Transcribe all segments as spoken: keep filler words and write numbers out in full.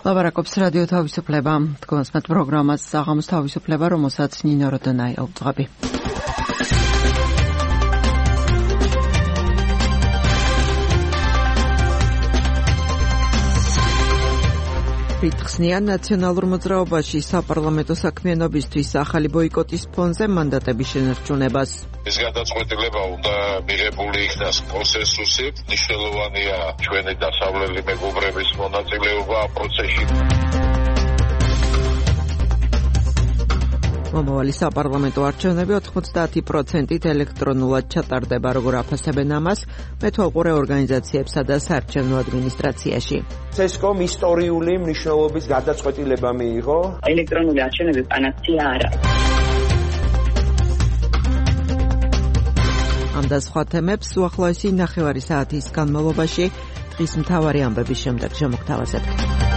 ლაბარაკობს რადიო თავისუფლება. თქვენს მათ პროგრამას საღამოს თავისუფლება, რომელსაც ნინო როდონაი აუწყაბი. რითხსნიან ნაციონალურ მოძრაობაში საპარლამენტო საქმიანობისთვის ახალი ბოიკოტის ფონზე მანდატების შენარჩუნებას. ეს გადაწყვეტილება უნდა მიღებული იქნას კონსენსუსით. მნიშვნელოვანია ჩვენი დასავლელი მეგობრების მონაწილეობა პროცესში. მომავალი საპარლამენტო არჩევნები ოთხმოცდაათი პროცენტით ელექტრონულად ჩატარდება, როგორ აფასებენ ამას მეთვალყურე ორგანიზაციებსა და საარჩევნო ადმინისტრაციაში. ცესკომ ისტორიული მნიშვნელობის გადაწყვეტილება მიიღო. ელექტრონული არჩევნები პანაცეა არა. ამ და სხვა თემებს უახლოესი ნახევარი საათის განმავლობაში დღის მთავარი ამბების შემდეგ შემოგთავაზებთ.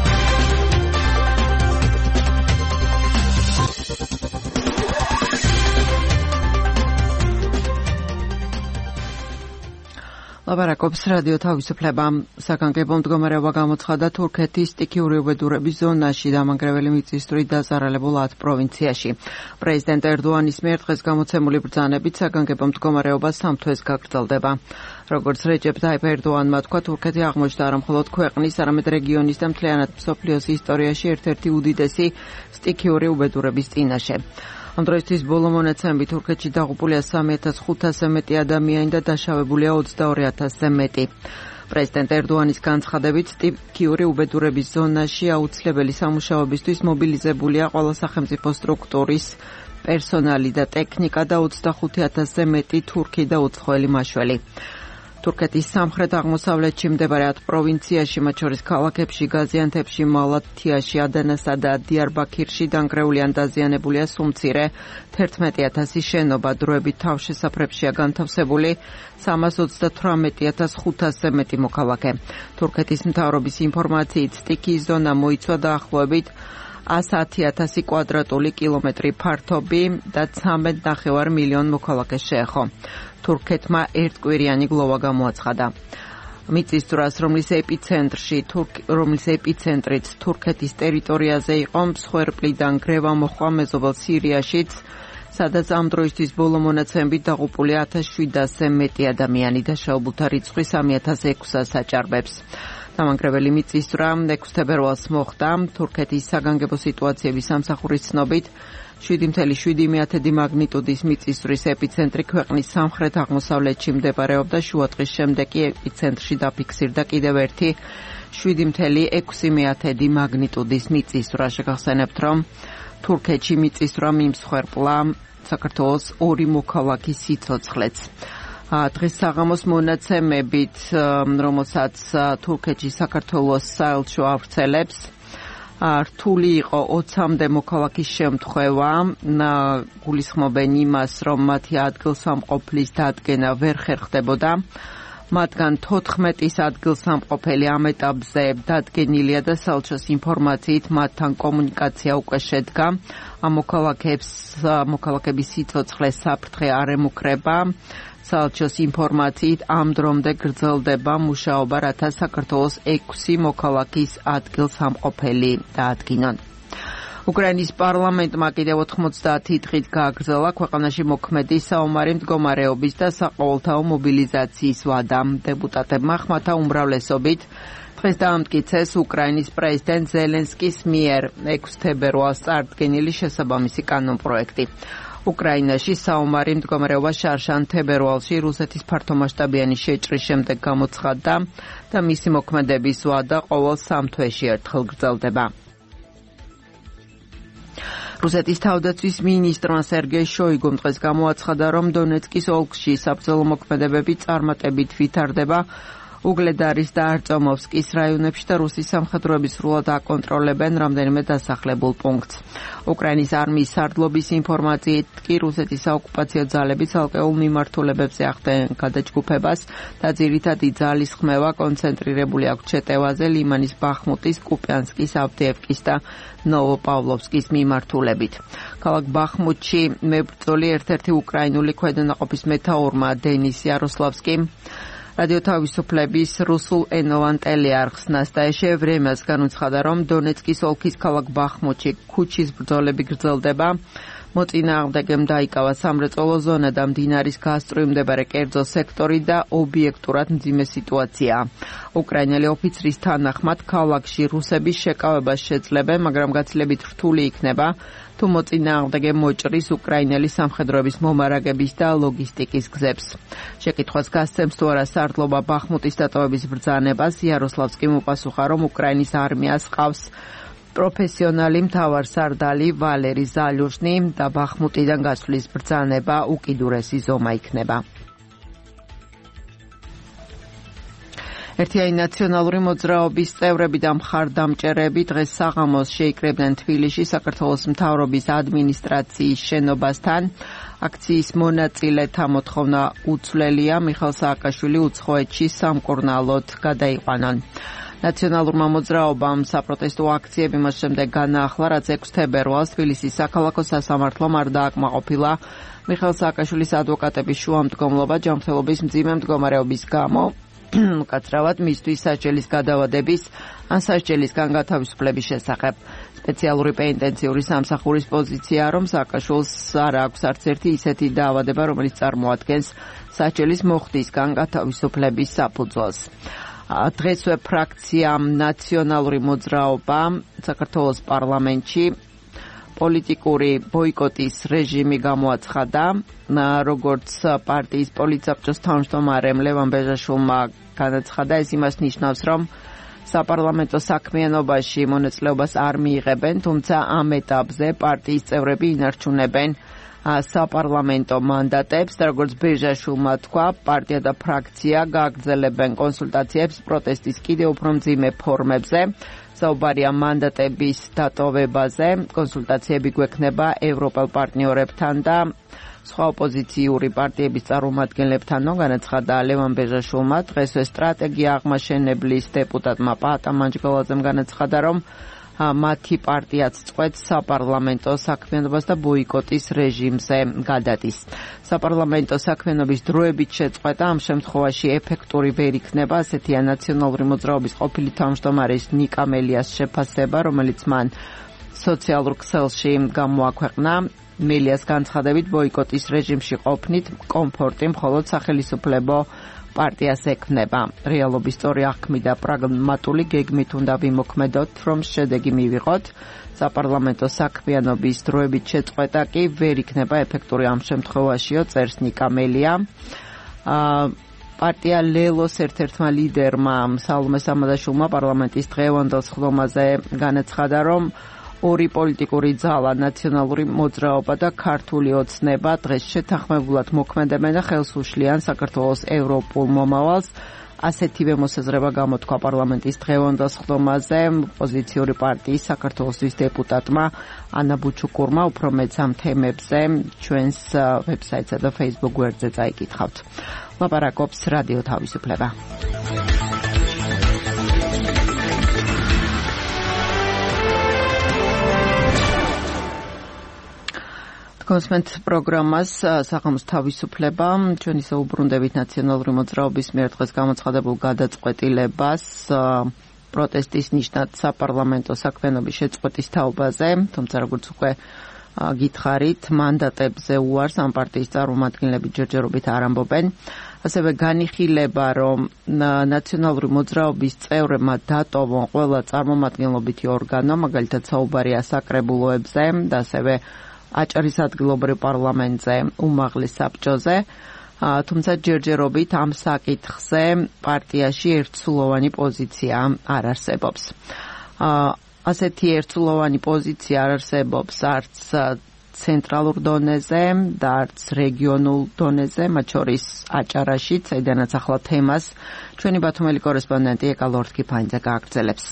ლაბარაკობს რადიო თავისუფლება. საგანგებო მდგომარეობა გამოცხადა თურქეთის სტიქიური უბედურების ზონაში დამანგრეველი მიწისძვრით დაზარალებულ ათ პროვინციაში. პრეზიდენტ ერდოანის მიერ დღეს გამოცემული ბრძანებით საგანგებო მდგომარეობა სამ თვეს გაგრძელდება. როგორც რეჯეპ ტაიპ ერდოანმა თქვა, თურქეთი აღმოჩნდა არა მხოლოდ ქვეყნის, არამედ რეგიონის და მთლიანად მსოფლიოს ისტორიაში ერთ-ერთი უდიდესი სტიქიური უბედურების წინაშე. ამ დროისთვის ბოლო მონაცემებით თურქეთში დაღუპულია სამი ათას ხუთასზე მეტი ადამიანი და დაშავებულია ოცდაორი ათასზე მეტი. პრეზიდენტ ერდოანის განცხადებით სტიქიური უბედურების ზონაში აუცილებელი სამუშაოებისთვის მობილიზებულია ყველა სახელმწიფო სტრუქტურის პერსონალი და ტექნიკა და ოცდახუთი ათასზე მეტი თურქი და უცხოელი მაშველი. თურქეთის სამხრეთ-აღმოსავლეთში მდებარე ათ პროვინციაში, მათ შორის ქალაქებში, გაზიანთეპში, მალათიაში, ადანასა და დიარბაქირში დანგრეული ან დაზიანებულია სუმცირე თერთმეტი ათასი შენობა, დროებით თავშესაფრებშია განთავსებული სამას ოცდათვრამეტი ათას ხუთასზე მეტი მოქალაქე. თურქეთის მთავრობის ინფორმაციით სტიქიის ზონა მოიცვა დაახლოებით ათი ათასი კვადრატული კილომეტრი ფართობი და ცხრამეტ ნახევარ მილიონ მოქალაქეს შეეხო. თურქეთმა ერთკვირიანი გლოვა გამოაცხადა. მიწისძვრას, რომლის ეპიცენტრში, რომლის ეპიცენტრით თურქეთის ტერიტორიაზე იყო, მსხვერპლიდან გრევა მოჰყვა მეზობელ სირიაშიც, სადაც ამ დროისთვის ბოლო მონაცემებით დაღუპულია ათას შვიდასზე მეტი ადამიანი და დაშავებულთა რიცხვი სამი ათას ექვსას აჭარბებს. დამანგრეველი მიწისძვრა ექვსი თებერვალს მოხდა. თურქეთის საგანგებო სიტუაციების სამსახურის ცნობით შვიდი ათეული მეათედი მაგნიტუდის მიწისძვრის ეპიცენტრი ქვეყნის სამხრეთ-აღმოსავლეთში მდებარეობდა. შუა დღის შემდეგ კი ეპიცენტრში დაფიქსირდა კიდევ ერთი შვიდი ათეული ექვსი მეათედი მაგნიტუდის მიწისძვრა. შეგახსენებთ, რომ თურქეთში მიწისძვრამ იმსხვერპლა საქართველოს ორი მოქალაქის სიცოცხლეც. დღეს საღამოს მონაცემებით, რომელსაც თურქეთში საქართველოს საელჩო ავრცელებს, რთული იყო ოცამდე მოქალაქის შემთხვევა. გულისხმობენ იმას, რომ მათი ადგილსამყოფლის დადგენა ვერ ხერხდებოდა. მათგან თოთხმეტის ადგილსამყოფელი ამ ეტაპზე დადგენილია და საელჩოს ინფორმაციით მათთან კომუნიკაცია უკვე შედგა. ამ მოქალაქეებს მოქალაქების სიცოცხლე საფრთხე არ ემუქრება. საელჩოს ინფორმაციით ამ დრომდე გრძელდება მუშაობა, რათა საქართველოს ექვსი მოქალაქის ადგილსამყოფელი დაადგინონ. უკრაინის პარლამენტმა კიდევ ოთხმოცდაათი დღით გააგრძელა ქვეყანაში მოქმედი საომარი მდგომარეობის და საყოველთაო მობილიზაციის ვადა. დეპუტატებმა ხმათა უმრავლესობით დღეს დაამტკიცეს უკრაინის პრეზიდენტ ზელენსკის მიერ ექვსი თებერვალს წარდგენილი შესაბამისი კანონპროექტი. უკრაინაში საომარი მდგომარეობა შარშან თებერვალში რუსეთის ფართომასშტაბიანი შეჭრის შემდეგ გამოცხადდა და მისი მოქმედების ვადა ყოველ სამ თვეში ერთხელ გრძელდება. რუსეთის თავდაცვის მინისტრმა სერგეი შოიგუმ დღეს გამოაცხადა, რომ დონეცკის ოლქში საბრძოლო მოქმედებები წარმატებით ვითარდება. უგლედარის და არწომოვსკის რაიონებში და რუსის სამხედროები სრულად აკონტროლებენ რამდენიმე დასახლებულ პუნქტს. უკრაინის არმიის სარდლობის ინფორმაციით კი რუსეთის საოკუპაციო ძალები ცალკეულ მიმართულებებზე ახდენენ გადაჯგუფებას და ძირითადი ძალის ხმევა კონცენტრირებული აქვს ჩეტევაზე, ლიმანის, ბახმუტის, კუპიანსკის, ავდეევკის და ნოვოპავლოვსკის მიმართულებით. ქალაქ ბახმუტში მებრძოლი ერთ-ერთი უკრაინული ქვედანაყოფის მეთაურმა დენის იაროსლავსკიმ რადიო თავისუფლების რუსულ ენოვან ტელეარხს ნასტაეშე ვრემიას განუცხადა, რომ დონეცკის ოლქის ქალაქ ბახმუთში ქუჩის ბრძოლები გრძელდება. მოწინააღმდეგემ დაიკავა სამრეწველო ზონა და მდინარის გასწვრივ მდებარე კერძო სექტორი და ობიექტურად მძიმე სიტუაცია. უკრაინელი ოფიცრის თანახმად ქალაქში რუსების შეკავებას შეძლებენ, მაგრამ გაცილებით რთული იქნება, თუ მოწინააღმდეგე მოჭრის უკრაინელი სამხედროების მომარაგების და ლოგისტიკის გზებს. შეკითხვას გასცემს თუ არა სარდლობა ბახმუტის დატოვების ბრძანებას, იაროსლავსკიმ უპასუხა, რომ უკრაინის არმიას ყავს პროფესიონალი მთავარსარდალი ვალერი ზალյուჟნი და ბახმუტიდან გასვლის ბრძანება უკიდურესი ზომა იქნება. ერთიანი ნაციონალური მოძრაობის წევრები და მხარდამჭერები დღეს საღამოს შეიკრებდნენ თბილისში საქართველოს მთავრობის ადმინისტრაციის შენობასთან. აქციის მონაწილეთა მოთხოვნა უცვლელია, მიხეილ სააკაშვილი უცხოეთში სამკურნალოდ გადაიყვანონ. ნაციონალურმა მოძრაობამ საპროტესტო აქციები მას შემდეგ განაახლა, რაც ექვსი თებერვალს თბილისის საქალაქო სასამართლომ არ დააკმაყოფილა მიხეილ სააკაშვილის ადვოკატების შუამდგომლობა ჯანმრთელობის მძიმე მდგომარეობის გამო. უკაცრავად მისთვის სასჯელის გადავადების ან სასჯელისგან გათავისუფლების შესახებ. სპეციალური პენიტენციური სამსახურის პოზიციაა, რომ სააკაშვილს არ აქვს არც ერთი ისეთი დაავადება, რომელიც წარმოადგენს სასჯელის მოხდისგან გათავისუფლების საფუძველს. დღესვე ფრაქცია ნაციონალური მოძრაობა საქართველოს პარლამენტში პოლიტიკური ბოიკოტის რეჟიმი გამოაცხადა, როგორც პარტიის პოლიტსაბჭოს თავმჯდომარემ ლევან ბეჟაშვილმა განაცხადა, ეს იმას ნიშნავს, რომ საპარლამენტო საქმიანობაში მონაწილეობას არ მიიღებენ, თუმცა ამ ეტაპზე პარტიის წევრები ინარჩუნებენ საპარლამენტო მანდატებს და როგორც ბეჟაშვილმა თქვა, პარტია და ფრაქცია გააგრძელებენ კონსულტაციებს პროტესტის კიდევ უფრო მძიმე ფორმებზე. საუბარია მანდატების დატოვებაზე, კონსულტაციები გვექნება ევროპელ პარტნიორებთან და სხვა ოპოზიციური პარტიების წარმომადგენლებთან, განაცხადა ლევან ბეჟაშვილმა. დღესვე სტრატეგია აღმაშენებლის დეპუტატმა პაატა მანჯგალაძემ განაცხადა, რომ მათი პარტიაც წყვეტს საპარლამენტო საქმიანობას და ბოიკოტის რეჟიმზე გადადის. საპარლამენტო საქმიანობის დროებით შეწყვეტა ამ შემთხვევაში ეფექტური ვერ იქნება, ასეთია ნაციონალური მოძრაობის ყოფილი თავმჯდომარის ნიკა მელიას შეფასება, რომელიც მან სოციალურ ქსელში გამოაქვეყნა. მელიას განცხადებით, ბოიკოტის რეჟიმში ყოფნით კომფორტი მხოლოდ სახელისუფლებო პარტიას ექმნება. რეალობის სწორი აღქმი და პრაგმატული გეგმით უნდა ვიმოქმედოთ, რომ შედეგი მივიღოთ. საპარლამენტო საქმიანობის დროებით შეწყვეტა კი ვერ იქნება ეფექტური ამ შემთხვევაშიო, წერს ნიკა მელია. პარტია ლელოს ერთ-ერთმა ლიდერმა სალომე სამადაშვილმა პარლამენტის დღევანდელ სხდომაზე განაცხადა, რომ ორი პოლიტიკური ძალა, ნაციონალური მოძრაობა და ქართული ოცნება დღეს შეთანხმებულად მოქმედებენ და ხელს უშლიან საქართველოს ევროპულ მომავალს. ასეთივე მოსაზრება გამოთქვა პარლამენტის დღევანდელ სხდომაზე ოპოზიციური პარტიის საქართველოსთვის დეპუტატმა ანა ბუჩუკურმა. უფრო მეც ამ თემებზე ჩვენს ვებსაიტსა და Facebook გვერდზე წაიკითხავთ. ლაპარაკობს რადიო თავისუფლება. კონსმენტ პროგრამას საღამოს თავისუფლება, ჩვენ ისე უბრუნდებით ნაციონალური მოძრაობის მიერ დღეს გამოცხადებულ გადაწყვეტილებას პროტესტის ნიშნად საპარლამენტო საქმიანობის შეწყვეტის თაობაზე, თუმცა როგორც უკვე გითხარით, მანდატებზე უარს ამ პარტიის წარმომადგენლები ჯერჯერობით არ ამბობენ. ასევე განიხილება, რომ ნაციონალური მოძრაობის წევრებმა დატოვონ ყველა წარმომადგენლობითი ორგანო, მაგალითად საუბარია საკრებულოებზე და ასევე აჭარის ადგილობრივ პარლამენტზე, უმაღლეს საბჭოზე, თუმცა ჯერჯერობით ამ საკითხზე პარტიაში ერთსულოვანი პოზიცია არ არსებობს. ასეთი ერთსულოვანი პოზიცია არ არსებობს არც ცენტრალურ დონეზე და არც რეგიონულ დონეზე, მათ შორის აჭარაშიც, საიდანაც ახლა თემას ჩვენი ბათუმელი კორესპონდენტი ეკა ლორთქიფანიძე გააგრძელებს.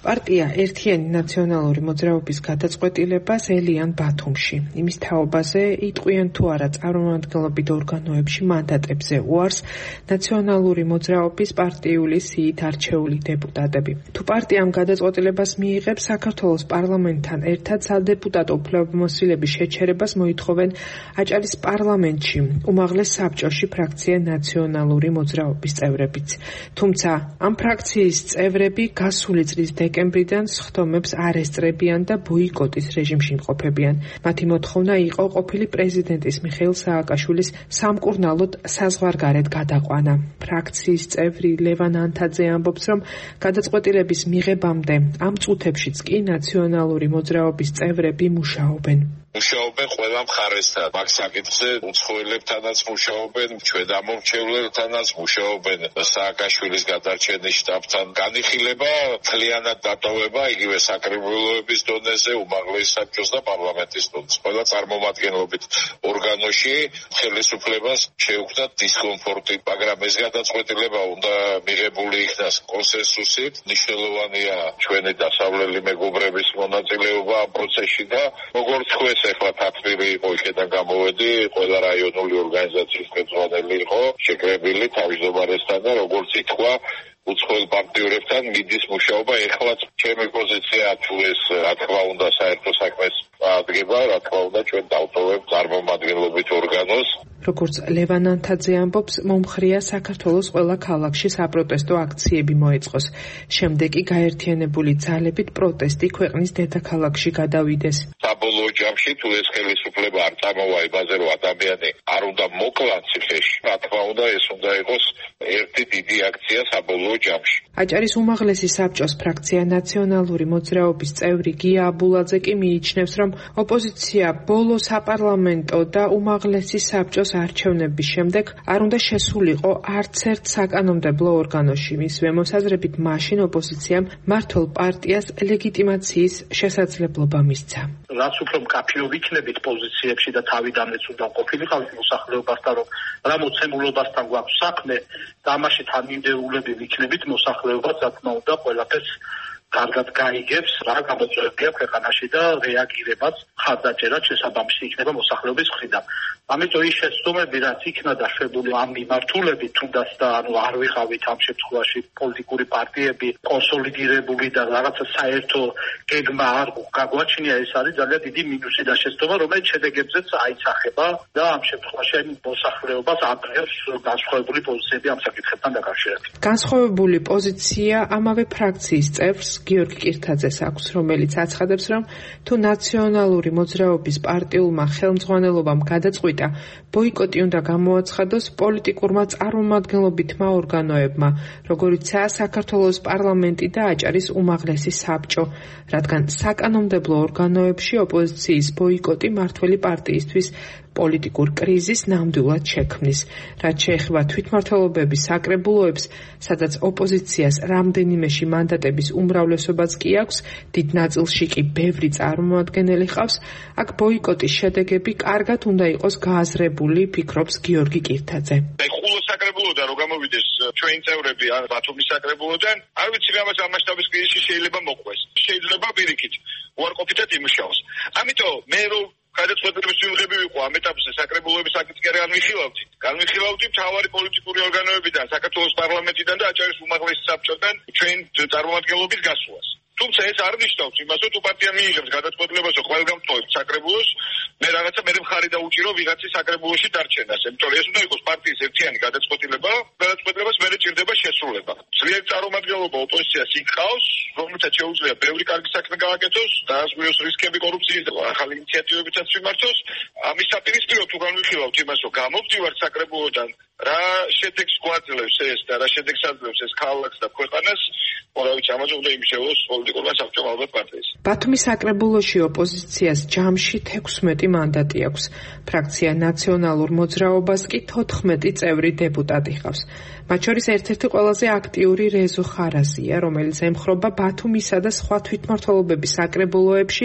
პარტია ერთიანი ნაციონალური მოძრაობის გადაწყვეტილებას ელიან ბათუმში. იმის თაობაზე იტყვიან თუ არა წარმომადგენლობით ორგანოებში მანდატებზე უარს ნაციონალური მოძრაობის პარტიული სიით არჩეული დეპუტატები. თუ პარტიამ გადაწყვეტილებას მიიღებს, საქართველოს პარლამენტთან ერთად სადეპუტატო უფლებამოსილების შეჩერებას მოითხოვენ აჭარის პარლამენტში, უმაღლეს საბჭოში ფრაქცია ნაციონალური მოძრაობის წევრებიც. თუმცა ამ ფრაქციის წევრები გასული წლის დეკემბრიდან სხდომებს არ ესწრებიან და ბოიკოტის რეჟიმში იმყოფებიან. მათი მოთხოვნა იყო ყოფილი პრეზიდენტის მიხეილ სააკაშვილის სამკურნალოდ საზღვარგარეთ გადაყვანა. ფრაქციის წევრი ლევან ანთაძე ამბობს, რომ გადაწყვეტილების მიღებამდე ამ წუთებშიც კი ნაციონალური მოძრაობის წევრები მუშაობენ. მუშაობენ ყველა მხარესთან, მაგ საკითხზე უცხოელებთანაც მუშაობენ, ჩვენ ამორჩევლელთანაც მუშაობენ, სააკაშვილის გადარჩენის შტაბთან განიხილება, მთლიანად დატოვება იგივე საკრებულოების დონეზე, უმაღლეს საბჭოს და პარლამენტის დონეზე. ყველა წარმომადგენლობით ორგანოში ხელისუფლებას შეუქმნათ დისკომფორტი, მაგრამ ეს გადაწყვეტილება უნდა მიღებული იქნას კონსენსუსით. მნიშვნელოვანია ჩვენი დასავლელი მეგობრების მონაწილეობა ამ პროცესში და როგორც თქვენ ეხლა თათბირი იყო, იქიდან გამოვედი, ყველა რაიონული ორგანიზაციის ხელმძღვანელი იყო შეკრებილი თავმჯდომარესთან და როგორც ითქვა, უცხოელ პარტნიორებთან მიდის მუშაობა. ეხლაც ჩემი პოზიცია თუ ეს რა თქმა უნდა საერთო საქმეს აღდგება, რა თქმა უნდა ჩვენ დავტოვებთ წარმომადგენლობით ორგანოს. როგორც ლევან ანთაძე ამბობს, მომხრია საქართველოს ყველა ქალაქში საპროტესტო აქციები მოეწყოს. შემდეგ კი გაერთიანებული ძალებით პროტესტი ქვეყნის დედაქალაქში გადავიდეს. საბოლოო ჯამში თუ ეს ხელისუფლება არ წამოვა იმაზე, რომ ადამიანი არ უნდა მოკლან ციხეში, რა თქმა უნდა ეს უნდა იყოს ერთი დიდი აქცია საბოლოო ჯამში. აჭარის უმაღლესი საბჭოს ფრაქცია ნაციონალური მოძრაობის წევრი გია აბულაძე კი მიიჩნევს, რომ ოპოზიცია ბოლო საპარლამენტო და უმაღლესი საბჭოს არჩევნების შემდეგ არ უნდა შესულიყო არც ერთ საკანონმდებლო ორგანოში. მისივე მოსაზრებით მაშინ ოპოზიციამ მართლ პარტიას ლეგიტიმაციის შესაძლებლობა მისცა. რაც უფრო მკაფიო ვიქნებით პოზიციებში და თავიდანაც უნდა ყოფილიყავით მოსახლეობასთან, რომ რა მოცემულობასთან გვაქვს საქმე და ამაში თანმიმდევრულები ვიქნებით, მოსახლეობას რა თქმა უნდა ყველაფერს კარგად გაიგებს, რა გამოწვევებია ქვეყანაში და რეაგირებაც ხარდაჭერად შესაბამისი იქნება მოსახლეობის მხრიდან. ამიტომ ის შეცდომები, რაც იქნა დაშვებული ამ მიმართულებით, თუნდაც და ანუ არ ვიყავით ამ შემთხვევაში პოლიტიკური პარტიები კონსოლიდირებული და რაღაცა საერთო გეგმა არ გაგვაჩნია, ეს არის ძალიან დიდი მინუსი და შეცდომა, რომელიც შედეგებზეც აიცახება და ამ შემთხვევაში მოსახლეობას აკრავს განსხვავებული პოზიციები ამ საკითხებთან დაკავშირებით. განსხვავებული პოზიცია ამავე ფრაქციის წევრს გიორგი კირთაძეს აქვს, რომელიც აცხადებს, რომ თუ ნაციონალური მოძრაობის პარტიულმა ხელმძღვანელობამ გადაწყვიტა ბოიკოტი უნდა გამოაცხადოს პოლიტიკურმა წარმომადგენლობითმა ორგანოებმა, როგორიცაა საქართველოს პარლამენტი და აჭარის უმაღლესი საბჭო, რადგან საკანონმდებლო ორგანოებში ოპოზიციის ბოიკოტი მართველი პარტიისთვის პოლიტიკურ კრიზისს ნამდვილად შექმნის. რაც შეეხება თვითმმართველობების საკრებულოებს, სადაც ოპოზიციას რამდენიმეში მანდატების უმრავლესობაც კი აქვს, დიდ ნაწილში კი ბევრი წარმომადგენელი ჰყავს, აქ ბოიკოტის შედეგები კარგად უნდა იყოს გააზრებული, ფიქრობს გიორგი კირთაძე. ხულოს საკრებულოდან რო გამოვიდეს ჩვენი წევრები ან ბათუმის საკრებულოდან, არ ვიცი რამაც ამ მასშტაბის კრიზისში შეიძლება მოყვეს. შეიძლება პირიქით უარყოფითად იმუშაოს. ამიტომ მე რო გადაწყვეტილების მიღები ვიყო ამ ეტაპზე საკრებულოების საკითხი არ განვიხილავდით. განვიხილავდით მთავარი პოლიტიკური ორგანოებიდან, საქართველოს პარლამენტიდან და აჭარის უმაღლესი საბჭოდან ჩვენ წარმომადგენლობის გასვლას. თუმცა ეს არ ნიშნავს იმას, რომ თუ პარტია მიიღებს გადაწყვეტილებას, რომ ყველგან მტოვებს საკრებულოს, მე რაღაცა მე მხარი დაუჭირო ვიღაცის საკრებულოში დარჩენას. იმიტომ რომ ეს უნდა იყოს პარტიის ერთიანი გადაწყვეტილება, გადაწყვეტილებას მერე ჭირდება შესრულება. ძლიერი წარმომადგენლობა ოპოზიციას იქხავს, რომელსაც შეუძლია ბევრი კარგი საქმე გააკეთოს, დაასრულოს რისკები კორუფციის და ახალი ინიციატივებითაც მიმართოს. ამის საპირისპირო თუ განვიხილავთ იმას, რომ გამოვდივართ საკრებულოდან, რა შედეგს გვაძლევს ეს და რა შედეგს აძლევს ეს ქალაქს და ქვეყანას, მორავით ამაზე უნდა იმუშაოს პოლიტიკურმა საბჭომ ალბათ პარტიის. ბათუმის საკრებულოში ოპოზიციას ჯამში თექვსმეტი მანდატი აქვს. ფრაქცია ნაციონალურ მოძრაობას კი თოთხმეტი წევრი დეპუტატი ჰყავს. მათ შორის ერთ-ერთი ყველაზე აქტიური რეზო ხარაზია, რომელიც ემხრობა ბათუმისა და სხვა თვითმმართველობების საკრებულოებში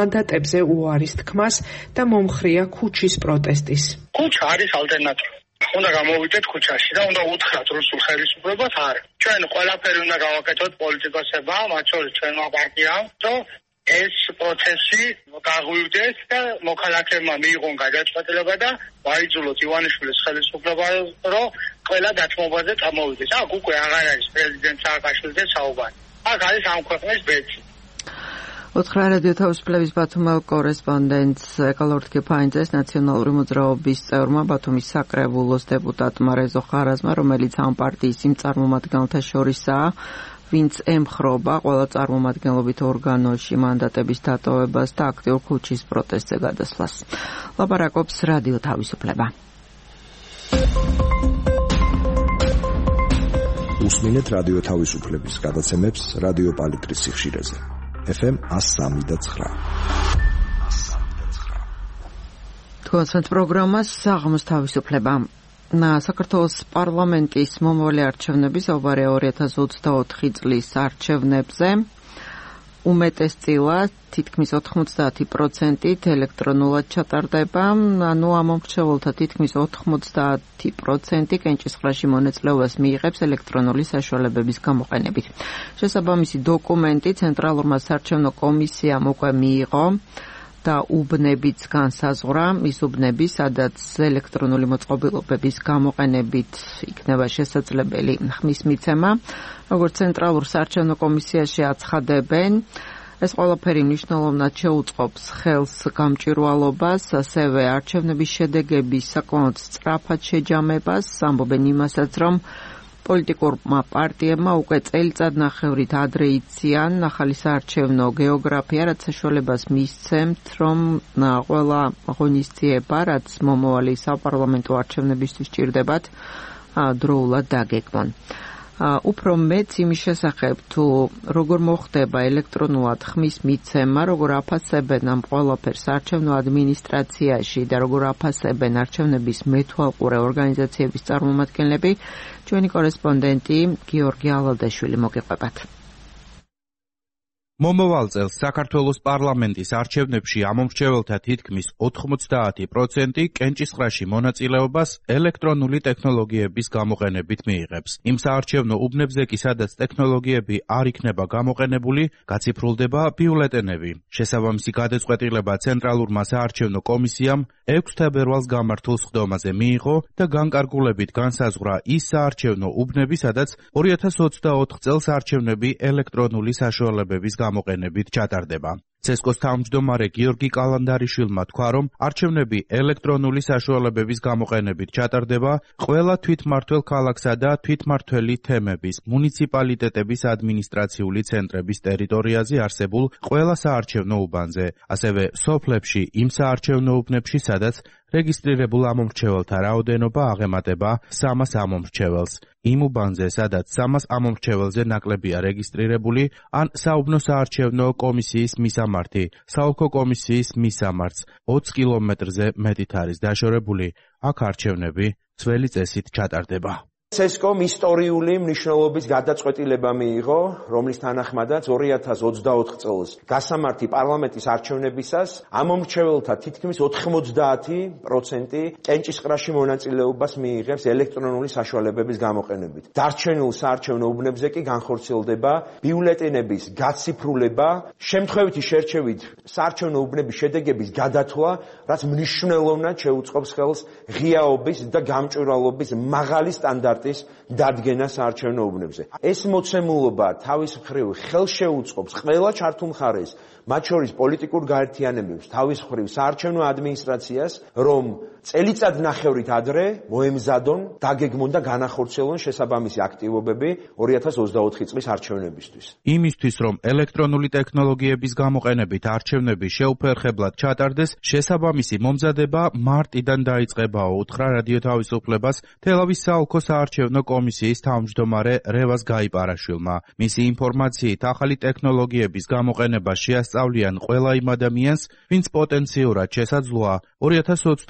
მანდატებზე უარის თქმას და მომხრია ქუჩის პროტესტის. ქუჩა არის ალტერნატივა. უნდა გამოვიდეთ ქუჩაში და უნდა უთხრათ რუსულ ხელისუფლებას არა. ჩვენ ყველაფერი უნდა გავაკეთოთ პოლიტიკოსებმა, მათ შორის ჩვენმა პარტიამ, რომ ეს პროცესი გაღვივდეს და მოქალაქეებმა მიიღონ გადაწყვეტილება და ვაიძულოთ ივანიშვილის ხელისუფლებას, რომ ყველა დათმობაზე წამოვიდეს. აქ უკვე აღარ არის პრეზიდენტ სააკაშვილიძე საუბარი. აქ არის ამ ქვეყნის ბეჭი. ოთხ რადიო თავისუფლების ბათუმელ კორესპონდენტს ეკალორთკი ფაინძეს ნაციონალური მოძრაობის წევრმა ბათუმის საკრებულოს დეპუტატმა რეზო ხარაზმა, რომელიც ამ პარტიის იმ წარმომადგენელთა შორისაა, ვინც ემხრობა ყველა წარმომადგენლობით ორგანოში მანდატების დატოვებას და აქტიურ ქუჩის პროტესტზე გადასვლას. ლაპარაკობს რადიო თავისუფლება. უსმინეთ რადიო თავისუფლების გადაცემებს რადიო პალიტრის სიხშირეზე. ეფ ემ one oh three point nine. თქვენს პროგრამას საღამოს თავისუფლება. საქართველოს პარლამენტის მომავალი არჩევნები საუბარი ორი ათას ოცდაოთხი წლის არჩევნებზე. უმეტესწილად თითქმის ოთხმოცდაათი პროცენტით ელექტრონულად ჩატარდება, ანუ ამომრჩეველთა თითქმის ოთხმოცდაათი პროცენტი კენჭისყრაში მონაწილეობას მიიღებს ელექტრონული საშუალებების გამოყენებით. შესაბამისი დოკუმენტი ცენტრალურმა საარჩევნო კომისიამ უკვე მიიღო და უბნებიც განსაზღვრა, ის უბნები, სადაც ელექტრონული მოწყობილობების გამოყენებით იქნება შესაძლებელი ხმის მიცემა, როგორც ცენტრალურ საარჩევნო კომისიაში აცხადებენ, ეს ყველაფერი მნიშვნელოვნად შეუწყობს ხელს გამჭვირვალობას, ასევე არჩევნების შედეგების საკმაოდ სწრაფად შეჯამებას, ამბობენ იმასაც, რომ პოლიტიკურმა პარტიებმა უკვე წელიწადნახევრით ადრე იციან ახალი საარჩევნო გეოგრაფია, რაც საშუალებას მისცემთ, რომ ყველა ღონისძიება, რაც მომავალი საპარლამენტო არჩევნებისთვის ჭირდებათ, დროულად დაგეგმონ. უფრო მეც იმის შესახებ, თუ როგორ მოხდება ელექტრონულად ხმის მიცემა, როგორ აფასებენ ამ ყველაფერს საარჩევნო ადმინისტრაციაში და როგორ აფასებენ არჩევნების მეთვალყურე ორგანიზაციების წარმომადგენლები, ჩვენი კორესპონდენტი გიორგი ალადაშვილი მოგიყვებათ. მომავალ წელს საქართველოს პარლამენტის არჩევნებში ამომრჩეველთა თითქმის ოთხმოცდაათი პროცენტი კენჭისყრაში მონაწილეობას ელექტრონული ტექნოლოგიების გამოყენებით მიიღებს. იმ საარჩევნო უბნებზე კი, სადაც ტექნოლოგიები არ იქნება გამოყენებული, გაციფრულდება ბიულეტენები. შესაბამისი გადაწყვეტილება ცენტრალურმა საარჩევნო კომისიამ ექვსი თებერვალს გამართულ სხდომაზე მიიღო და განკარგულებით განსაზღვრა ის საარჩევნო უბნები, სადაც ორი ათას ოცდაოთხ წელს არჩევნები ელექტრონული საშუალებების გამოყენებით ჩატარდება. ცესკოს თავმჯდომარე გიორგი კალანდარიშვილმა თქვა, რომ არჩევნები ელექტრონული საშუალებების გამოყენებით ჩატარდება ყველა თვითმმართველ ქალაქსა და თვითმმართველი თემების, მუნიციპალიტეტების ადმინისტრაციული ცენტრების ტერიტორიაზე არსებულ ყველა საარჩევნო უბანზე, ასევე სოფლებში იმ საარჩევნო უბნებში, სადაც რეგისტრირებულ ამომრჩეველთა რაოდენობა აღემატება სამას ამომრჩეველს. იმ უბანზე, სადაც სამას ამომრჩეველზე ნაკლებია რეგისტრირებული, ან საუბნო საარჩევნო კომისიის მისამართი, საოლქო კომისიის მისამართს ოცი კილომეტრზე მეტით არის დაშორებული, აქ არჩევნები ძველი წესით ჩატარდება. ცესკომ ისტორიული მნიშვნელობის გადაწყვეტილება მიიღო, რომლის თანახმადაც ორი ათას ოცდაოთხ წელს გასამართი პარლამენტის არჩევნებისას ამომრჩეველთა თითქმის ოთხმოცდაათი პროცენტი კენჭისყრაში მონაწილეობას მიიღებს ელექტრონული საშუალებების გამოყენებით. დარჩენილ საარჩევნო უბნებზე კი განხორციელდება ბიულეტენების გაციფრულება, შემთხვევითი შერჩევით საარჩევნო უბნების შედეგების გადათვლა, რაც მნიშვნელოვნად შეუწყობს ხელს ღიაობის და გამჭვირვალობის მაღალი სტანდარტის დადგენა საარჩევნო უბნებზე. ეს მოცემულობა თავის მხრივ ხელს შეუწყობს ყველა ჩართულ მხარეს, მათ შორის პოლიტიკურ გაერთიანებებს, თავის მხრივ საარჩევნო ადმინისტრაციას, რომ წელიწადნახევრით ადრე მოემზადონ, დაგეგმონ და განახორციელონ შესაბამისი აქტივობები ორი ათას ოცდაოთხი წლის არჩევნებისთვის. იმისთვის, რომ ელექტრონული ტექნოლოგიების გამოყენებით არჩევნები შეუფერხებლად ჩატარდეს, შესაბამისი მომზადება მარტიდან დაიწყებაო, უთხრა რადიო თავისუფლებას თელავის საოლქო საარჩევნო კომისიის თავმჯდომარე რევაზ გაიპარაშვილმა. მისი ინფორმაციით, ახალი ტექნოლოგიების გამოყენება შეასწავლიან ყველა იმ ადამიანს, ვინც პოტენციურად შესაძლოა ორი ათას ოცდაოთხი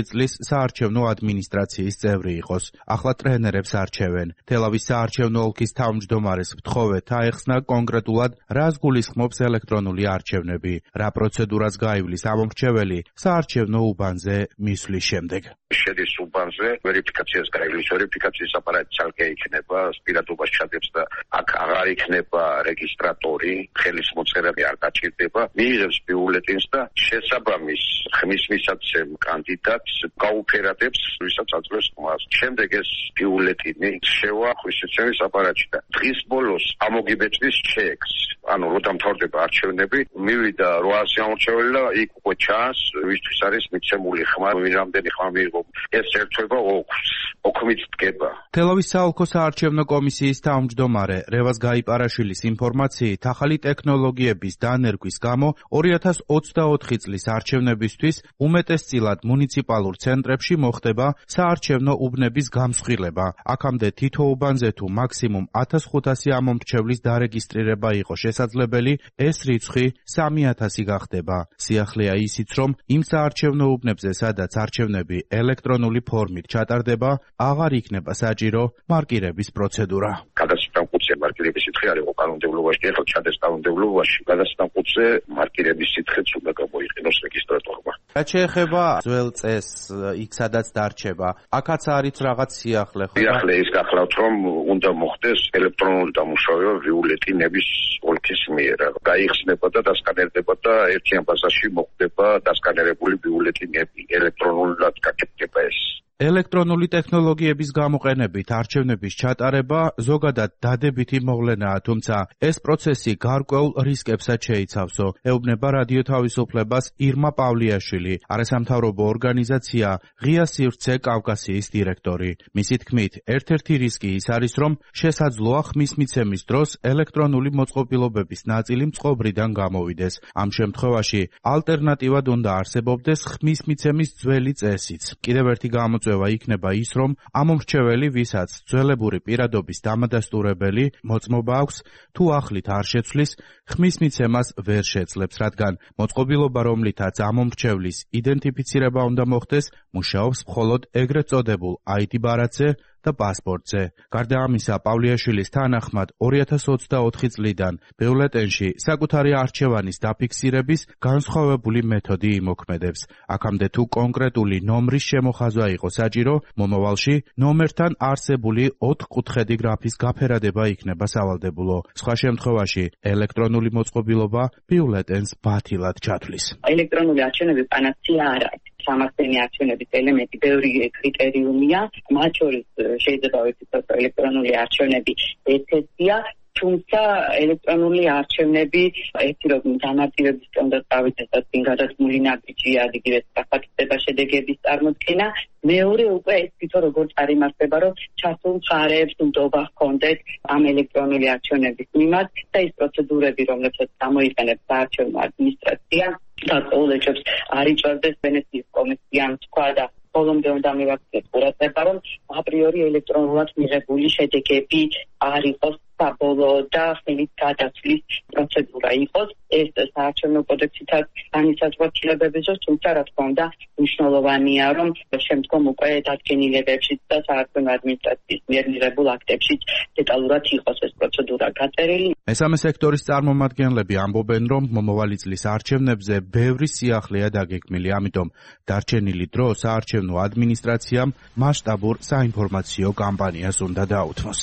წლის საარჩევნო ადმინისტრაციის წევრი იყოს. ახლა ტრენერებს არჩევენ. თელავის საარჩევნო ოლქის თავმჯდომარეს ვთხოვეთ აეხსნა კონკრეტულად რას გულისხმობს ელექტრონული არჩევნები, რა პროცედურას გაივლის ამომრჩეველი საარჩევნო უბანზე მისვლის შემდეგ. შედის უბანზე, ვერიფიკაციას გაივლის, ვერიფიკაციის აპარატი ცალკე იქნება, პირადობას ჩადებს და აქ აღარ იქნება რეგისტრატორი, ხელის მოწერები არ გაჭირდება, მიიღებს ბიულეტენს და შესაბამის ხმის მისაცემ კანდიდატს გაუფერადებს, ვისაც აძლევს ხმას. შემდეგ ეს ბიულეტენი შევა ხმისმიცემის აპარატში და დღის ბოლოს ამოგიბეჭდის ჩეკს. ანუ რო დამთავრდება არჩევნები, მივიდა რვაასი ამორჩეველი და იქ უკვე ჩანს, ვისთვის არის მიცემული ხმა, რამდენი ხმა მიიღო. ეს ერთვება ოქს, ოქმით დგება. თელავის საოლქო საარჩევნო კომისიის თავმჯდომარე რევაზ გაიპარაშვილის ინფორმაციით, ახალი ტექნოლოგიების დანერგვის გამო ორი ათას ოცდაოთხი წლის არჩევნებისთვის უმეტესწილად მუნიციპალურ ცენტრებში მოხდება საარჩევნო უბნების გამსხვილება. აქამდე თითო უბანზე თუ მაქსიმუმ ათას ხუთასი ამომრჩევლის დარეგისტრირება იყო შესაძლებელი, ეს რიცხვი სამი ათასი გახდება. სიახლეა ისიც, რომ იმ საარჩევნო უბნებზე, სადაც არჩევნები ელექტრონული ფორმით ჩატარდება, აღარ იქნება საჭირო მარკირების პროცედურა. გადასტან ყუთზე მარკირების სითხე არ იყო კანონმდებლობაში, ეხლა ჩადეს კანონმდებლობაში, გადასტან ყუთზე მარკირების სითხეც უნდა გამოიყენოს რეგისტრატორმა. რაც შეეხება ძველ წესს, იქ სადაც დარჩება, აქაც არის რაღაც სიახლე, ხო? სიახლე ის გახლავთ, რომ უნდა მოხდეს ელექტრონული დამუშავება ბიულეტენების ოლქის მიერ. გაიხსნება და დასკანერდება და ერთიან ბაზაში მოხდება დასკანერებული ბიულეტენები, ელექტრონულად გაკეთდება ეს. ელექტრონული ტექნოლოგიების გამოყენებით არჩევნების ჩატარება ზოგადად დადებითი მოვლენაა, თუმცა ეს პროცესი გარკვეულ რისკებსაც შეიცავსო, ეუბნება რადიო თავისუფლებას ირმა პავლიაშვილი, არასამთავრობო ორგანიზაცია ღია სივრცე კავკასიის დირექტორი. მისი თქმით, ერთ-ერთი რისკი ის არის, რომ შესაძლოა ხმის მიცემის დროს ელექტრონული მოწყობილობების ნაწილი მწყობრიდან გამოვიდეს. ამ შემთხვევაში ალტერნატივად უნდა არსებობდეს ხმის მიცემის ძველი წესიც. კიდევ ერთი გამოწვევა იქნება ის, რომ ამომრჩეველი, ვისაც ძველებური პირადობის დამადასტურებელი მოწმობა აქვს, თუ ახლით არ შეცვლის, ხმის მიცემას ვერ შეძლებს, რადგან მოწყობილობა, რომლითაც ამომრჩევლის იდენტიფიცირება უნდა მოხდეს, მუშაობს მხოლოდ ეგრეთ წოდებულ აი დი ბარათზე და პასპორტზე. გარდა ამისა, პავლიაშვილის თანახმად ორი ათას ოცდაოთხი წლიდან ბიულეტენში საკუთარი არჩევანის დაფიქსირების განსხვავებული მეთოდი იმოქმედებს. აქამდე თუ კონკრეტული ნომრის შემოხაზვა იყო საჭირო, მომავალში ნომერთან არსებული ოთხკუთხედი გრაფის გაფერადება იქნება სავალდებულო. სხვა შემთხვევაში ელექტრონული მოწყობილობა ბიულეტენს ბათილად ჩათვლის. ელექტრონული არჩევნები პანაცეა არ არის. სამართლიანი არჩევნების ელემენტი ბევრი კრიტერიუმია, მათ შორის შეიძლება ვეთქოთ ელექტრონული არჩევნები ერთ-ერთია, თუმცა ელექტრონული არჩევნები ერთი რომ დამატებების უნდა დავიწყოთ წინ გადადგმული ნაბიჯია, იგივე საფაქტება შედეგების წარმოქმნა, მეორე უკვე ეს თვითონ როგორც არიმართება, რომ ჩასულ მხარეებს უნდობა ჰქონდეთ ამ ელექტრონული არჩევნების მიმართ და ის პროცედურები, რომლებსაც გამოიყენებს საარჩევნო ადმინისტრაცია, დაწყვილებს არ იჭერდეს ვენეციის კომისიამ თქვა და ბოლომდე უნდა მივაქციოთ ყურადღება, რომ აპრიორი ელექტრონულად მიღებული შედეგები არ იყოს საბოლოო და ხელით გადაცვლის პროცედურა იყოს. ეს საარჩევნო კოდექსითაც განისაზღვრებებებს, თუმცა რა თქმა უნდა მნიშვნელოვანია, რომ შემდგომ უკვე დადგენილებებშიც და საარჩევნო ადმინისტრაციის მიერ მიღებულ აქტებშიც დეტალურად იყოს ეს პროცედურა გაწერილი. მესამე სექტორის წარმომადგენლები ამბობენ, რომ მომავალი წლის არჩევნებზე ბევრი სიახლეა დაგეგმილი, ამიტომ დარჩენილი დრო საარჩევნო ადმინისტრაციამ მასშტაბურ საინფორმაციო კამპანიას უნდა დაუთმოს.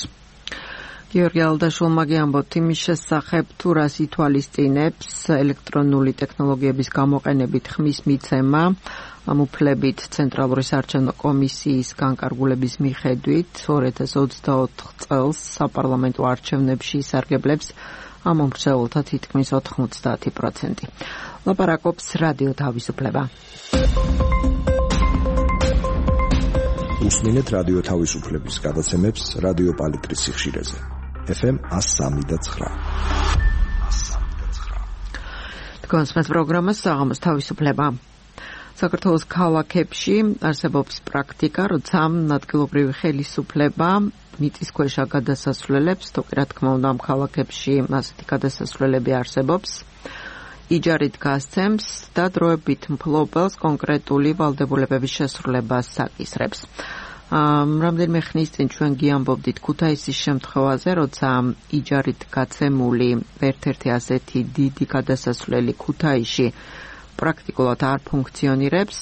გიორგი ალდაშვილმა გიამბობთ იმის შესახებ, თუ რას ითვალისწინებს ელექტრონული ტექნოლოგიების გამოყენებით ხმის მიცემა, ამ უფლებით ცენტრალური საარჩევნო კომისიის განკარგულების მიხედვით ორი ათას ოცდაოთხ წელს საპარლამენტო არჩევნებში ისარგებლებს ამომრჩეველთა თითქმის ოთხმოცდაათი პროცენტი. ლაპარაკობს რადიო თავისუფლება. უსმინეთ რადიო თავისუფლების გადაცემებს რადიო პალიტრის სიხშირეზე. ეფ ემ one oh three point nine. თქვენს პროგრამას საღამოს თავისუფლება. საქართველოს ქალაქებში არსებობს პრაქტიკა, როცა ადგილობრივი ხელისუფლება მიწისქვეშა გადასასვლელებს, თუ კი რა თქმა უნდა ამ ქალაქებში ასეთი გადასასვლელები არსებობს, იჯარით გასცემს და დროებით მფლობელს კონკრეტული ვალდებულებების შესრულებას საკისრებს. რამდენიმე ხნის წინ ჩვენ გიამბობდით ქუთაისის შემთხვევაზე, როცა იჯარით გაცემული ერთ-ერთი ასეთი დიდი გადასასვლელი ქუთაისში პრაქტიკულად არ ფუნქციონირებს.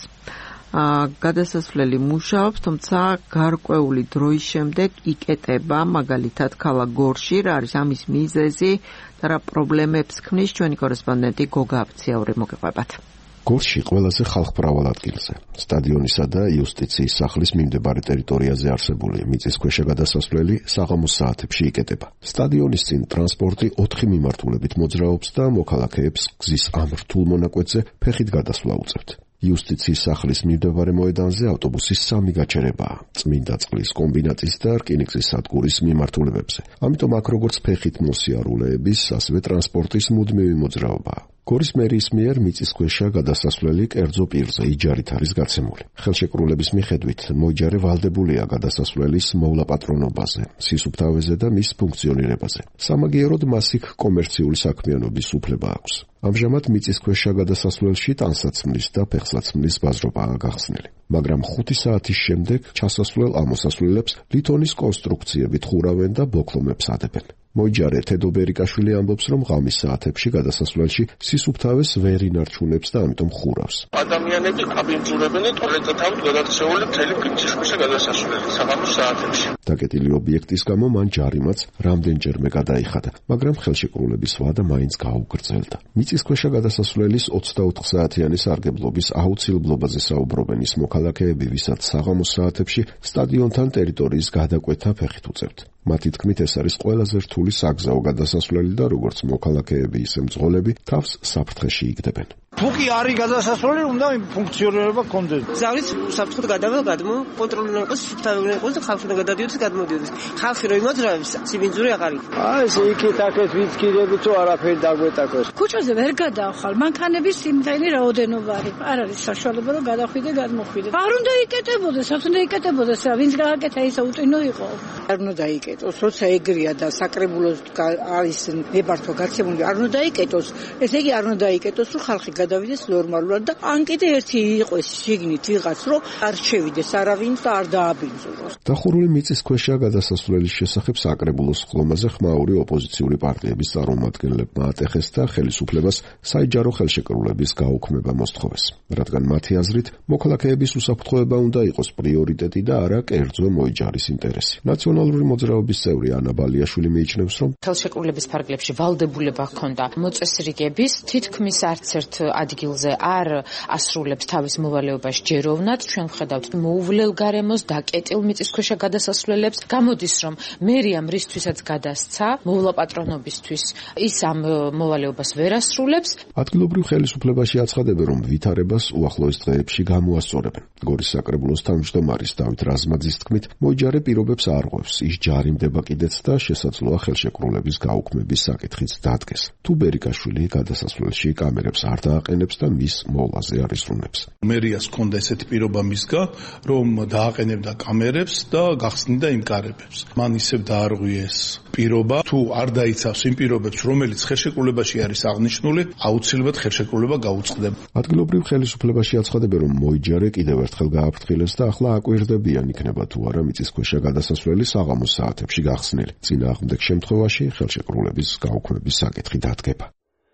გადასასვლელი მუშაობს, თუმცა გარკვეული დროის შემდეგ იკეტება, მაგალითად ქალაქ გორში, რა არის ამის მიზეზი და რა პრობლემებს ქმნის ჩვენი კორესპონდენტი გოგა აფციაური, მოგეყვებათ. გორში ყველაზე ხალხმრავალ ადგილზე, სტადიონისა და იუსტიციის სახლის მიმდებარე ტერიტორიაზე არსებული მიწისქვეშა გადასასვლელი საღამოს საათებში იკეტება. სტადიონის წინ ტრანსპორტი ოთხი მიმართულებით მოძრაობს და მოქალაქეებს გზის ამ რთულ მონაკვეთზე ფეხით გადასვლა უწევთ. იუსტიციის სახლის მიმდებარე მოედანზე ავტობუსის სამი გაჩერებაა, წმინდა წყლის კომბინატის და რკინიგზის სადგურის მიმართულებებზე. ამიტომ აქ როგორც ფეხით მოსიარულეების, ასევე ტრანსპორტის მუდმივი მოძრაობაა. გორის მერიის მიერ მიწისქვეშა გადასასვლელი კერძო პირზე იჯარით არის გაცემული. ხელშეკრულების მიხედვით მოიჯარე ვალდებულია გადასასვლელის მოვლაპატრონობაზე, სისუფთავეზე და მის ფუნქციონირებაზე. სამაგიეროდ მას იქ კომერციული საქმიანობის უფლება აქვს. ამჟამად მიწისქვეშა გადასასვლელში ტანსაცმლის და ფეხსაცმლის ბაზრობაა გახსნილი. მაგრამ ხუთი საათის შემდეგ ჩასასვლელ ამოსასვლელებს ლითონის კონსტრუქციებით ხურავენ და ბოქლომებს ადებენ. მოიჯარე თედო ბერიკაშვილი ამბობს, რომ ღამის საათებში გადასასვლელში სისუფთავეს ვერ ინარჩუნებს და ამიტომ ხურავს. ადამიანები აბინძურებენ ტუალეტთან თავით გადაქცეული მთელი მიწისქვეშა გადასასვლელი საღამოს საათებში. დაკეტილი ობიექტის გამო მან ჯარიმაც რამდენჯერმე გადაიხადა, მაგრამ ხელშეკრულების ვადა მაინც გაუგრძელდა. მიწისქვეშა გადასასვლელის ოცდაოთხ საათიანი სარგებლობის აუცილებლობაზე საუბრობენ ის მოქალაქეები, ვისაც საღამოს საათებში სტადიონთან ტერიტორიის გადაკვეთა ფეხით უწევთ. მათი თქმით, ეს არის ყველაზე რთული საგზაო გადასასვლელი და როგორც მოქალაქეები, ისე მძღოლები თავს საფრთხეში იგდებენ. თუკი არის გადასასვლელი, უნდა ფუნქციონირება კონდეს. ზავის საფრთხოდ გადავა გადმო, კონტროლი უნდა იყოს, სუფთავი უნდა იყოს და ხალხი უნდა გადადიოდეს, გადმოდიოდეს. ხალხი რო იმოძრავებს, ცივინძური აღარ იქ. აი ეს იქით აქეთ ვიცკირები თუ არაფერი დაგვეტაკოს. ქუჩაზე ვერ გადავხარ, მანქანების იმდენი რაოდენობა არის. არ არის საშუალება რომ გადახვიდე, გადმოხვიდე. არ უნდა იკეტებოდეს, არ უნდა იკეტებოდეს, რა ვინც გააკეთა ისა უტინო იყო. არ უნდა დაიკეტოს, როცა ეგრეა და საკრებულოს არის ნებართვა გაცემული, არ უნდა დაიკეტოს. ესე იგი არ უნდა დაიკეტოს, რომ ხალხი გადავიდეს ნორმალურად და ან კიდე ერთი იყოს შიგნით ვიღაც, რომ არ შევიდეს არავინ და არ დააბინძუროს. დახურული მიწისქვეშა გადასასვლელის შესახებ საკრებულოს ხლომაზე ხმაური ოპოზიციური პარტიების წარმომადგენლებმა ატეხეს და ხელისუფლებას საიჯარო ხელშეკრულების გაუქმება მოსთხოვეს. რადგან მათი აზრით, მოქალაქეების უსაფრთხოება უნდა იყოს პრიორიტეტი და არა კერძო მოიჯარის ინტერესი. ნაციონალური მოძრაობის წევრი ანა ბალიაშვილი მიიჩნევს, რომ ხელშეკრულების ფარგლებში ვალდებულება ჰქონდა მოწესრიგების, თითქმის არც ერთ ადგილზე არ ასრულებს თავის მოვალეობას ჯეროვნად. ჩვენ ვხედავთ მოუვლელ გარემოს დაკეტილ მიწისქვეშა გადასასვლელებს. გამოდის, რომ მერიამ რისთვისაც გადასცა მოვლაპატრონობისთვის, ის ამ მოვალეობას ვერ ასრულებს. ადგილობრივ ხელისუფლებაში აცხადებენ, რომ ვითარებას უახლოეს დღეებში გამოასწორებენ. გორის საკრებულოს თავმჯდომარის დავით რაზმაძის თქმით, მოიჯარე პირობებს არ ღვევს, ის ჯარიმდება კიდეც და შესაძლოა ხელშეკრულების გაუქმების საკითხიც დადგეს. თუ ბერიკაშვილი გადასასვლელში კამერებს არ დააყენებს და მის მოვლაზე არ ისრუნებს. მერიას ჰქონდა ესეთი პირობა მისგან, რომ დააყენებდა კამერებს და გახსნიდა იმ კარებებს. მან ისევ დაარღვიეს პირობა, თუ არ დაიცავს იმ პირობებს, რომელიც ხელშეკრულებაში არის აღნიშნული, აუცილებლად ხელშეკრულება გაუწყდება. ადგილობრივ ხელისუფლებაში აცხადებენ, რომ მოიჯარე კიდევ ერთხელ გააფრთხილეს და ახლა აკვირდებიან იქნება თუ არა მიწისქვეშა გადასასვლელი საღამოს საათებში გახსნილი. წინააღმდეგ შემთხვევაში ხელშეკრულების გაუქმების საკითხი დადგება.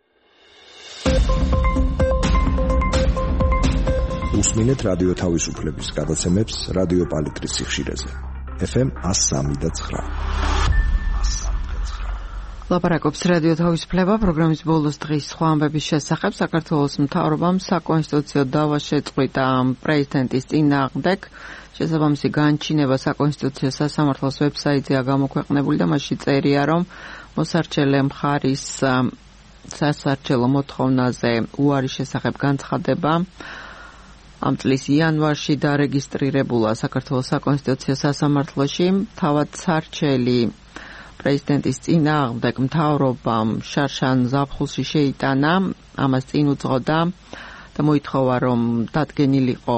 უსმინეთ რადიო თავისუფლების გადაცემებს რადიო პალიტრის სიხშირეზე. ეფ ემ one oh three და nine. ლაპარაკობს რადიო თავისუფლება პროგრამის ბოლოს დღის სხვა ამბების შესახებ. საქართველოს მთავრობამ საკონსტიტუციო დავა შეწყვიტა პრეზიდენტის წინააღმდეგ. შესაბამისი განჩინება საკონსტიტუციო სასამართლოს ვებსაიტზეა გამოქვეყნებული და მასში წერია, რომ მოსარჩელე მხარის სასარჩელო მოთხოვნაზე უარის შესახებ განცხადება ამ წლის იანვარში დარეგისტრირებულა საქართველოს საკონსტიტუციო სასამართლოში. თავად სარჩელი პრეზიდენტის წინააღმდეგ მთავრობამ შარშან ზაფხულში შეიტანა, ამას წინ უძღოდა და მოითხოვა, რომ დადგენილიყო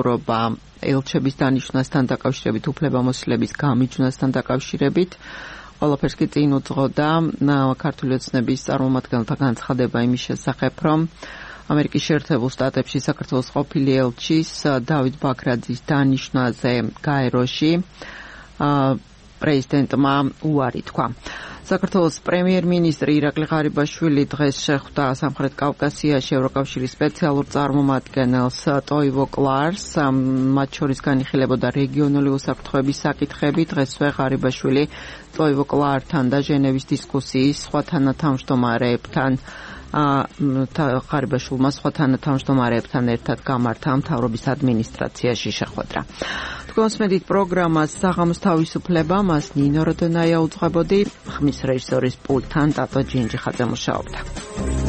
კონსტიტუციურობა ელჩების დანიშვნასთან დაკავშირებით, უფლებამოსილების გამიჯვნასთან დაკავშირებით. ყველაფერს კი წინ უძღოდა ქართული ოცნების წარმომადგენელთა განცხადება იმის შესახებ, რომ ამერიკის შეერთებულ შტატებში საქართველოს ყოფილი ელჩის დავით ბაქრაძის დანიშვნაზე გაეროში პრეზიდენტმა უარი თქვა. საქართველოს პრემიერ-მინისტრი ირაკლი ღარიბაშვილი დღეს შეხვდა სამხრეთ კავკასიაში ევროკავშირის სპეციალურ წარმომადგენელს ტოივო კლარს, მათ შორის განიხილებოდა რეგიონული უსაფრთხოების საკითხები. დღესვე ღარიბაშვილი ტოივო კლართან და ჟენევის დისკუსიის სხვა თანათავმჯდომარეებთან ღარიბაშვილმა სხვა თანათავმჯდომარეებთან ერთად გამართა მთავრობის ადმინისტრაციაში შეხვედრა. კონსმედით პროგრამას საღამოს თავისუფლება, მას ნინო როდონაია უძღვებოდი, ხმის რეჟისორის პულტთან ტატო ჯინჯიხაძე მუშაობდა.